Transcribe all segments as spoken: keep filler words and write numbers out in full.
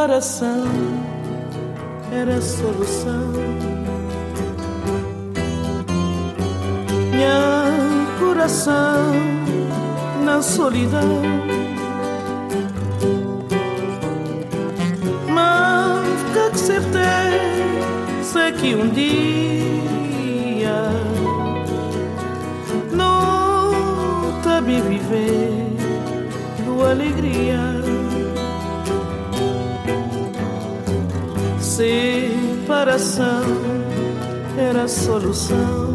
separação era a solução. Meu coração na solidão, mas que certeza que um dia não também viver com alegria. Separação era a solução.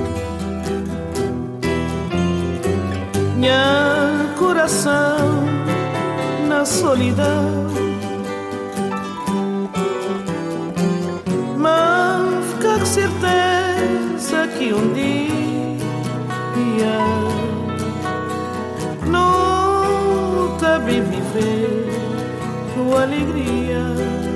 Meu coração na solidão, mas fica com certeza que um dia não também viver com alegria.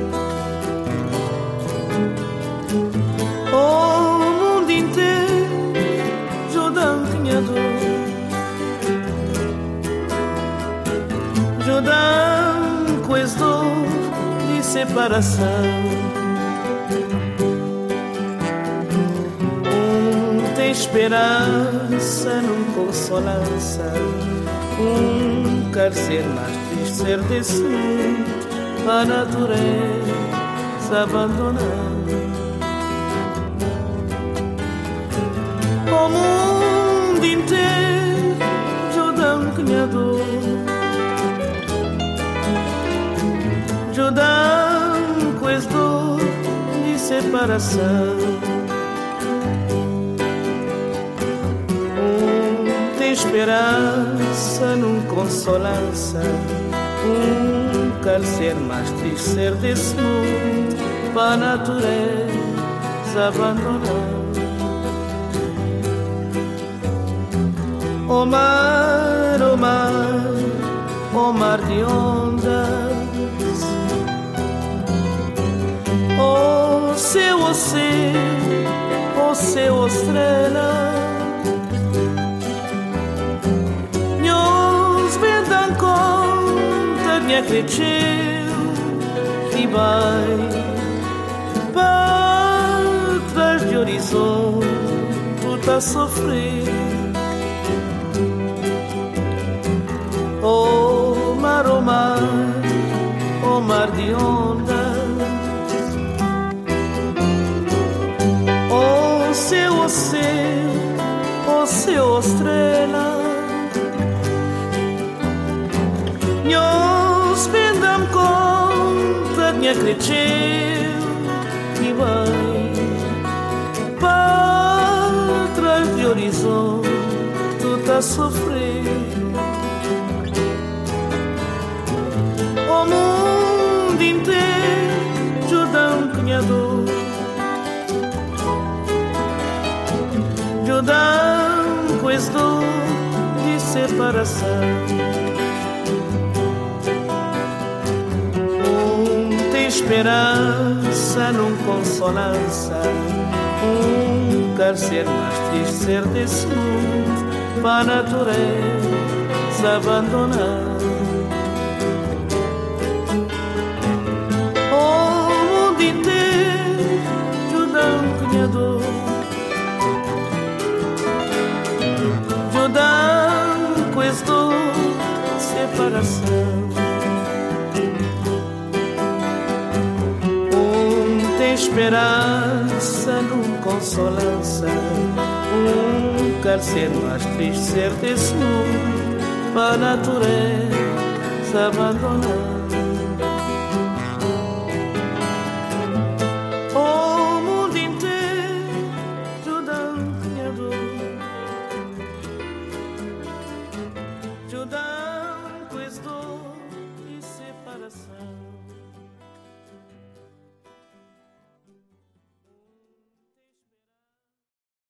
O mundo inteiro Jordão tinha dor, Jordão com esse dor de separação. Um tem esperança, não consolança. Um quer ser mais triste, ser desse mundo, a natureza abandonar. O mundo inteiro Jordão tinha dor, Jordão com esse dor de separação. Um tem esperança, não consolança. Um quer ser mais triste, ser desse mundo, para a natureza abandonar. O mar, o mar, o mar de ondas, o céu, o céu, o céu, estrela. Nós vendam conta de acreditar que vai para trás de horizonte, tu tá sofrendo. O mar, o mar, o mar de ondas, o céu, o céu, o céu, estrela. Nós vendam conta de acreditar que vai para trás de horizonte, tu tá sofrendo. O mundo inteiro Jordão tinha dor, Jordão com esse dor de separação. Um tem esperança, não consolança. Um quer ser mais triste, ser desse mundo, para a natureza abandonar. Jordão com esse dor de separação. Um tem esperança, não consolança. Um quer ser mais triste, ser desse mundo, para a natureza abandonar.